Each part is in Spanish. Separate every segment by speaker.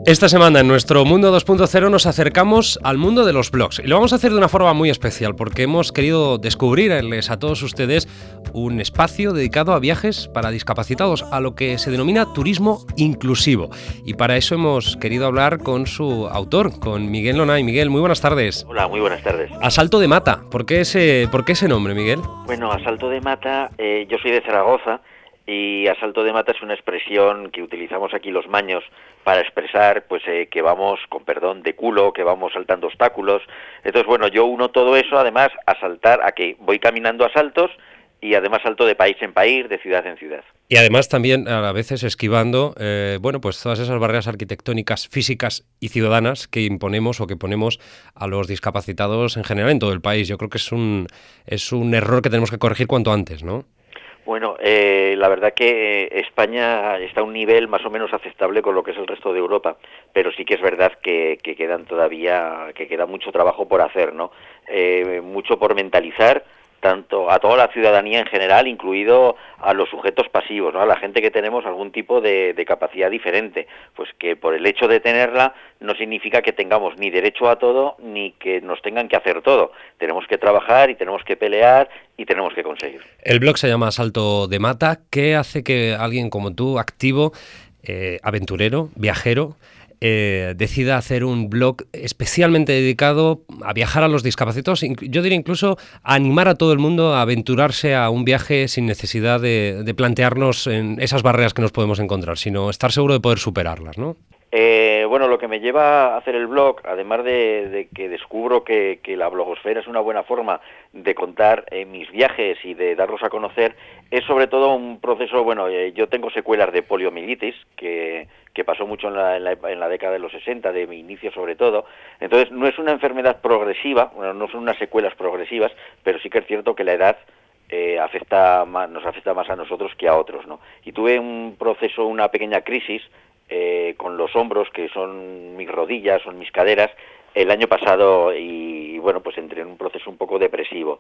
Speaker 1: Esta semana en nuestro Mundo 2.0 nos acercamos al mundo de los blogs y lo vamos a hacer de una forma muy especial porque hemos querido descubrirles a todos ustedes un espacio dedicado a viajes para discapacitados, a lo que se denomina turismo inclusivo. Y para eso hemos querido hablar con su autor, con Miguel Lonay. Miguel, muy buenas tardes.
Speaker 2: Hola, muy buenas tardes.
Speaker 1: A Salto de Mata, ¿por qué ese nombre, Miguel?
Speaker 2: Bueno, a Salto de Mata, yo soy de Zaragoza y a Salto de Mata es una expresión que utilizamos aquí los maños para expresar pues que vamos, con perdón, de culo, que vamos saltando obstáculos. Entonces, bueno, yo uno todo eso además a saltar, a que voy caminando a saltos y además salto de país en país, de ciudad en ciudad.
Speaker 1: Y además también a veces esquivando, pues todas esas barreras arquitectónicas, físicas y ciudadanas que imponemos o que ponemos a los discapacitados en general en todo el país. Yo creo que es un error que tenemos que corregir cuanto antes, ¿no?
Speaker 2: Bueno, la verdad que España está a un nivel más o menos aceptable con lo que es el resto de Europa, pero sí que es verdad que queda mucho trabajo por hacer, ¿no? Mucho por mentalizar, tanto a toda la ciudadanía en general, incluido a los sujetos pasivos, ¿no? A la gente que tenemos algún tipo de capacidad diferente, pues que por el hecho de tenerla no significa que tengamos ni derecho a todo ni que nos tengan que hacer todo. Tenemos que trabajar y tenemos que pelear y tenemos que conseguir.
Speaker 1: El blog se llama Salto de Mata. ¿Qué hace que alguien como tú, activo, aventurero, viajero, decida hacer un blog especialmente dedicado a viajar a los discapacitados? Yo diría incluso a animar a todo el mundo a aventurarse a un viaje sin necesidad de plantearnos en esas barreras que nos podemos encontrar, sino estar seguro de poder superarlas, ¿no?
Speaker 2: Bueno, lo que me lleva a hacer el blog, además de que descubro que la blogosfera es una buena forma de contar mis viajes y de darlos a conocer, es sobre todo un proceso, yo tengo secuelas de poliomielitis, que pasó mucho en la década de los 60, de mi inicio sobre todo. Entonces, no es una enfermedad progresiva, no son unas secuelas progresivas, pero sí que es cierto que la edad nos afecta más a nosotros que a otros, ¿no? Y tuve un proceso, una pequeña crisis, con los hombros, que son mis rodillas, son mis caderas, el año pasado, y bueno, pues entré en un proceso un poco depresivo.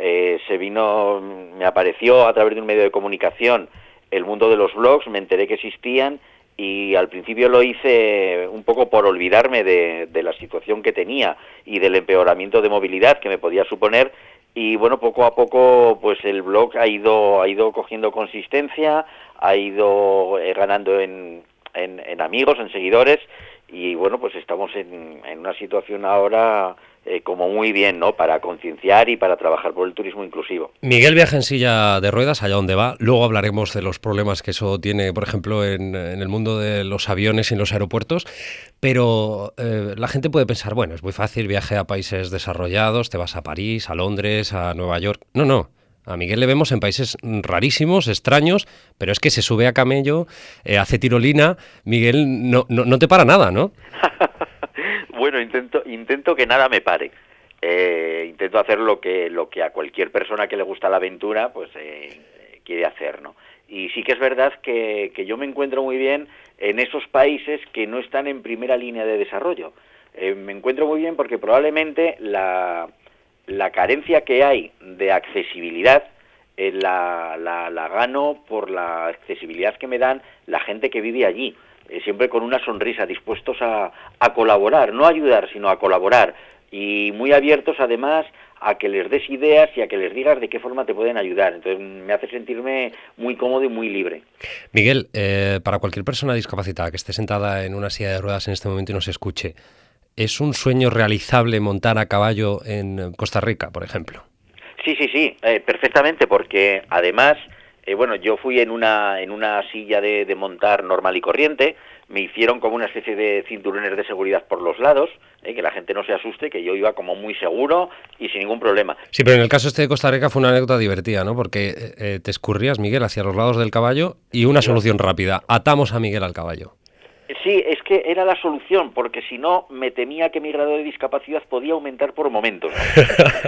Speaker 2: Me apareció a través de un medio de comunicación el mundo de los blogs, me enteré que existían, y al principio lo hice un poco por olvidarme de la situación que tenía y del empeoramiento de movilidad que me podía suponer. Y bueno, poco a poco pues el blog ha ido cogiendo consistencia, ha ido ganando en amigos, en seguidores, y bueno, pues estamos en una situación ahora como muy bien, ¿no?, para concienciar y para trabajar por el turismo inclusivo.
Speaker 1: Miguel viaja en silla de ruedas allá donde va. Luego hablaremos de los problemas que eso tiene, por ejemplo, en el mundo de los aviones y en los aeropuertos. Pero la gente puede pensar, bueno, es muy fácil, viaje a países desarrollados, te vas a París, a Londres, a Nueva York. No. A Miguel le vemos en países rarísimos, extraños, pero es que se sube a camello, hace tirolina. Miguel no te para nada, ¿no?
Speaker 2: Bueno, intento que nada me pare. Intento hacer lo que a cualquier persona que le gusta la aventura pues quiere hacer, ¿no? Y sí que es verdad que yo me encuentro muy bien en esos países que no están en primera línea de desarrollo. Me encuentro muy bien porque probablemente la carencia que hay de accesibilidad la gano por la accesibilidad que me dan la gente que vive allí, siempre con una sonrisa, dispuestos a colaborar, no a ayudar, sino a colaborar, y muy abiertos además a que les des ideas y a que les digas de qué forma te pueden ayudar. Entonces me hace sentirme muy cómodo y muy libre.
Speaker 1: Miguel, para cualquier persona discapacitada que esté sentada en una silla de ruedas en este momento y nos escuche, ¿es un sueño realizable montar a caballo en Costa Rica, por ejemplo?
Speaker 2: Sí, perfectamente, porque además, yo fui en una silla de montar normal y corriente, me hicieron como una especie de cinturones de seguridad por los lados, que la gente no se asuste, que yo iba como muy seguro y sin ningún problema.
Speaker 1: Sí, pero en el caso este de Costa Rica fue una anécdota divertida, ¿no? Porque te escurrías, Miguel, hacia los lados del caballo y una solución rápida, atamos a Miguel al caballo.
Speaker 2: Sí, es que era la solución, porque si no me temía que mi grado de discapacidad podía aumentar por momentos, ¿no?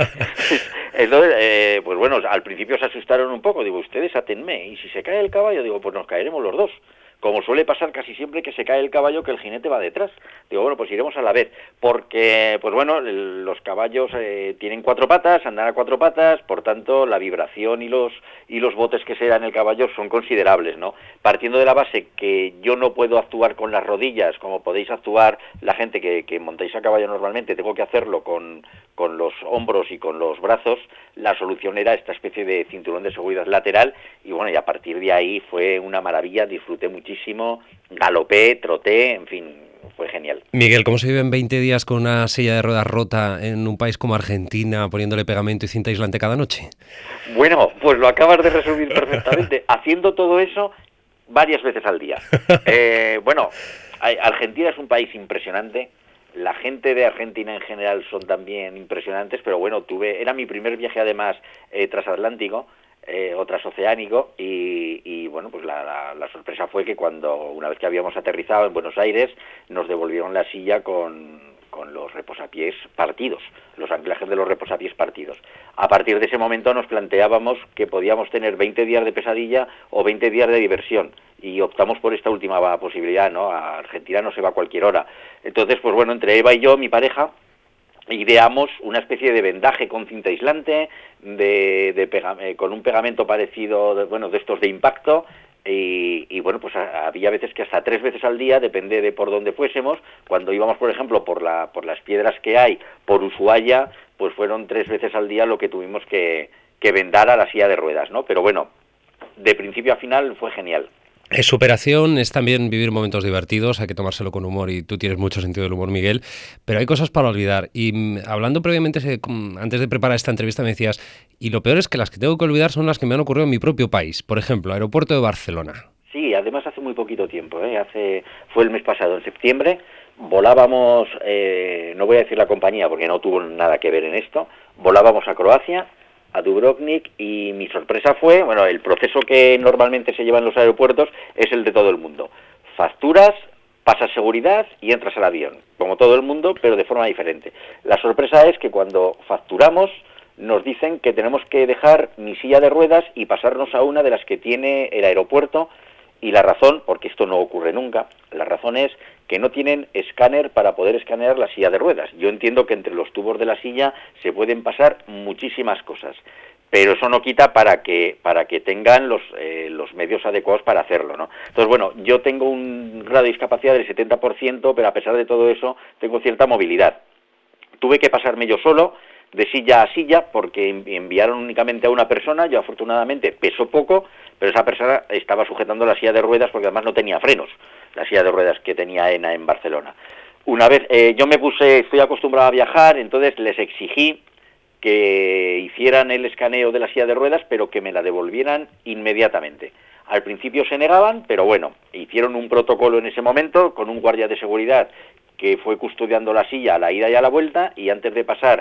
Speaker 2: Entonces, al principio se asustaron un poco, digo, ustedes átenme, y si se cae el caballo, digo, pues nos caeremos los dos. como suele pasar casi siempre que se cae el caballo que el jinete va detrás. Digo, bueno, pues iremos a la vez, porque, pues bueno, los caballos tienen 4 patas, andan a 4 patas, por tanto, la vibración y los botes que se dan en el caballo son considerables, ¿no? Partiendo de la base que yo no puedo actuar con las rodillas, como podéis actuar la gente que montáis a caballo normalmente, tengo que hacerlo con los hombros y con los brazos. La solución era esta especie de cinturón de seguridad lateral, y bueno, y a partir de ahí fue una maravilla, disfruté muchísimo, galopé, troté, en fin, fue genial.
Speaker 1: Miguel, ¿cómo se vive en 20 días con una silla de ruedas rota en un país como Argentina, poniéndole pegamento y cinta aislante cada noche?
Speaker 2: Bueno, pues lo acabas de resumir perfectamente. Haciendo todo eso varias veces al día. Bueno, Argentina es un país impresionante. La gente de Argentina en general son también impresionantes, pero bueno, era mi primer viaje además transatlántico, o transoceánico, y bueno, pues la sorpresa fue que una vez que habíamos aterrizado en Buenos Aires, nos devolvieron la silla con los reposapiés partidos, los anclajes de los reposapiés partidos. A partir de ese momento nos planteábamos que podíamos tener 20 días de pesadilla o 20 días de diversión, y optamos por esta última posibilidad, ¿no? A Argentina no se va a cualquier hora. Entonces, pues bueno, entre Eva y yo, mi pareja, ideamos una especie de vendaje con cinta aislante, con un pegamento parecido, de estos de impacto, y bueno, pues había veces que hasta 3 veces al día, depende de por dónde fuésemos. Cuando íbamos, por ejemplo, por las piedras que hay, por Ushuaia, pues fueron 3 veces al día lo que tuvimos que vendar a la silla de ruedas, ¿no? Pero bueno, de principio a final fue genial.
Speaker 1: Superación es también vivir momentos divertidos, hay que tomárselo con humor y tú tienes mucho sentido del humor, Miguel, pero hay cosas para olvidar. Y hablando previamente, antes de preparar esta entrevista, me decías, y lo peor es que las que tengo que olvidar son las que me han ocurrido en mi propio país. Por ejemplo, aeropuerto de Barcelona.
Speaker 2: Sí, además hace muy poquito tiempo, fue el mes pasado, en septiembre, volábamos, no voy a decir la compañía porque no tuvo nada que ver en esto, volábamos a Croacia, a Dubrovnik, y mi sorpresa fue, bueno, el proceso que normalmente se lleva en los aeropuertos es el de todo el mundo. Facturas, pasas seguridad y entras al avión, como todo el mundo, pero de forma diferente. La sorpresa es que cuando facturamos nos dicen que tenemos que dejar mi silla de ruedas y pasarnos a una de las que tiene el aeropuerto, y la razón, porque esto no ocurre nunca, la razón es que no tienen escáner para poder escanear la silla de ruedas. Yo entiendo que entre los tubos de la silla se pueden pasar muchísimas cosas, pero eso no quita para que tengan los medios adecuados para hacerlo, ¿no? Entonces, bueno, yo tengo un grado de discapacidad del 70%, pero a pesar de todo eso tengo cierta movilidad. Tuve que pasarme yo solo, de silla a silla, porque enviaron únicamente a una persona. Yo afortunadamente peso poco, pero esa persona estaba sujetando la silla de ruedas porque además no tenía frenos, la silla de ruedas que tenía ENA en Barcelona. Una vez, estoy acostumbrado a viajar, entonces les exigí que hicieran el escaneo de la silla de ruedas, pero que me la devolvieran inmediatamente. Al principio se negaban, pero bueno, hicieron un protocolo en ese momento con un guardia de seguridad que fue custodiando la silla a la ida y a la vuelta, y antes de pasar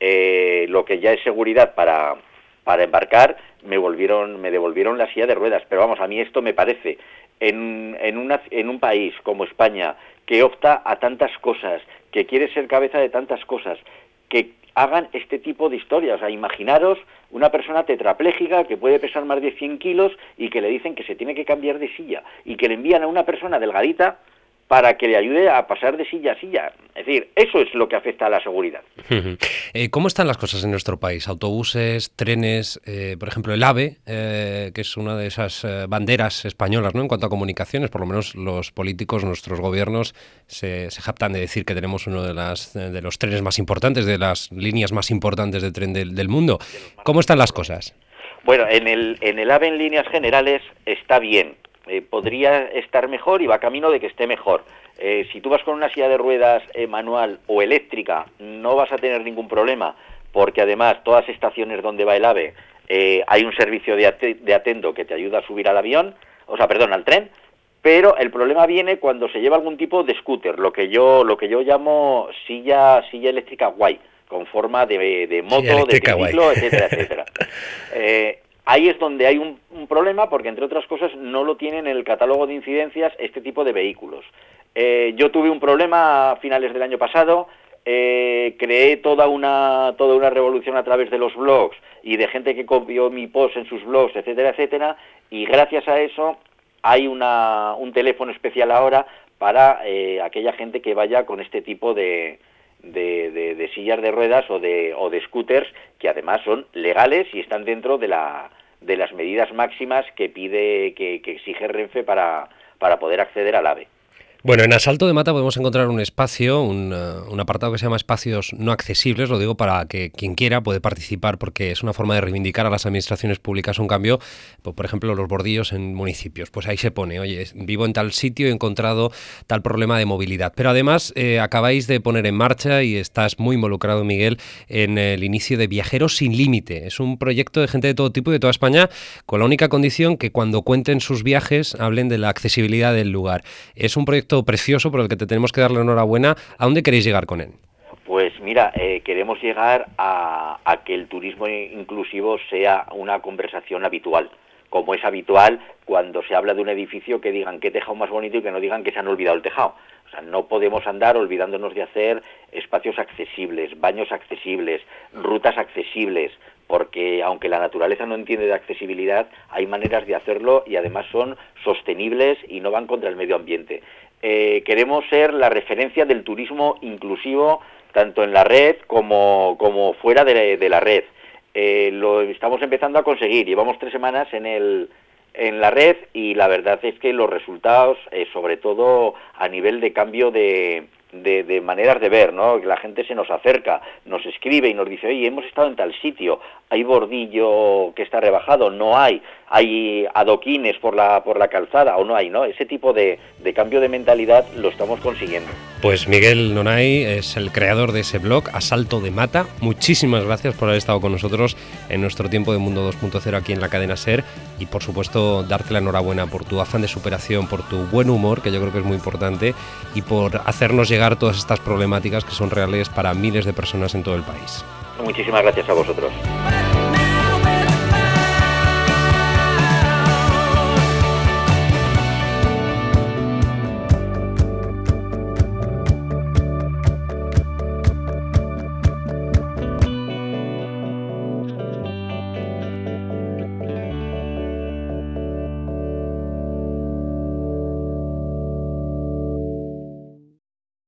Speaker 2: lo que ya es seguridad para embarcar, me devolvieron la silla de ruedas. Pero vamos, a mí esto me parece, en un país como España, que opta a tantas cosas, que quiere ser cabeza de tantas cosas, que hagan este tipo de historias. O sea, imaginaros una persona tetrapléjica que puede pesar más de 100 kilos y que le dicen que se tiene que cambiar de silla, y que le envían a una persona delgadita para que le ayude a pasar de silla a silla. Es decir, eso es lo que afecta a la seguridad.
Speaker 1: ¿Cómo están las cosas en nuestro país? Autobuses, trenes, por ejemplo, el AVE, que es una de esas banderas españolas, ¿no? En cuanto a comunicaciones, por lo menos los políticos, nuestros gobiernos, se jactan de decir que tenemos uno de los trenes más importantes, de las líneas más importantes de tren del mundo. ¿Cómo están las cosas?
Speaker 2: Bueno, en el AVE en líneas generales está bien. Podría estar mejor y va camino de que esté mejor. Si tú vas con una silla de ruedas manual o eléctrica, no vas a tener ningún problema, porque además todas las estaciones donde va el AVE hay un servicio de atendo que te ayuda a subir al avión, al tren. Pero el problema viene cuando se lleva algún tipo de scooter, lo que yo llamo silla eléctrica guay, con forma de moto, de triciclo, etcétera, etcétera. Ahí es donde hay un problema, porque entre otras cosas no lo tienen en el catálogo de incidencias este tipo de vehículos. Yo tuve un problema a finales del año pasado, creé toda una revolución a través de los blogs y de gente que copió mi post en sus blogs, etcétera, etcétera, y gracias a eso hay un teléfono especial ahora para aquella gente que vaya con este tipo de sillas de ruedas o de scooters, que además son legales y están dentro de las medidas máximas que exige Renfe para poder acceder al AVE.
Speaker 1: Bueno, en Asalto de Mata podemos encontrar un espacio, un apartado que se llama espacios no accesibles, lo digo para que quien quiera puede participar, porque es una forma de reivindicar a las administraciones públicas un cambio, pues, por ejemplo, los bordillos en municipios. Pues ahí se pone, oye, vivo en tal sitio y he encontrado tal problema de movilidad. Pero además acabáis de poner en marcha, y estás muy involucrado, Miguel, en el inicio de Viajeros sin Límite. Es un proyecto de gente de todo tipo y de toda España, con la única condición que cuando cuenten sus viajes hablen de la accesibilidad del lugar. Es un proyecto precioso por el que te tenemos que dar la enhorabuena. ¿A dónde queréis llegar con él?
Speaker 2: Pues mira, queremos llegar a que el turismo inclusivo sea una conversación habitual, como es habitual cuando se habla de un edificio, que digan qué tejado más bonito y que no digan que se han olvidado el tejado. O sea, no podemos andar olvidándonos de hacer espacios accesibles, baños accesibles, rutas accesibles, porque aunque la naturaleza no entiende de accesibilidad, hay maneras de hacerlo y además son sostenibles y no van contra el medio ambiente. Queremos ser la referencia del turismo inclusivo, tanto en la red como fuera de la red. Lo estamos empezando a conseguir, llevamos 3 semanas en la red, y la verdad es que los resultados, sobre todo a nivel de cambio de maneras de ver, ¿no? Que la gente se nos acerca, nos escribe y nos dice, oye, hemos estado en tal sitio, hay bordillo que está rebajado, no hay adoquines por la calzada, o no hay, ¿no? Ese tipo de cambio de mentalidad lo estamos consiguiendo.
Speaker 1: Pues Miguel Nonay es el creador de ese blog, Asalto de Mata. Muchísimas gracias por haber estado con nosotros en nuestro tiempo de Mundo 2.0 aquí en la cadena SER, y por supuesto darte la enhorabuena por tu afán de superación, por tu buen humor, que yo creo que es muy importante, y por hacernos llegar todas estas problemáticas que son reales para miles de personas en todo el país.
Speaker 2: Muchísimas gracias a vosotros.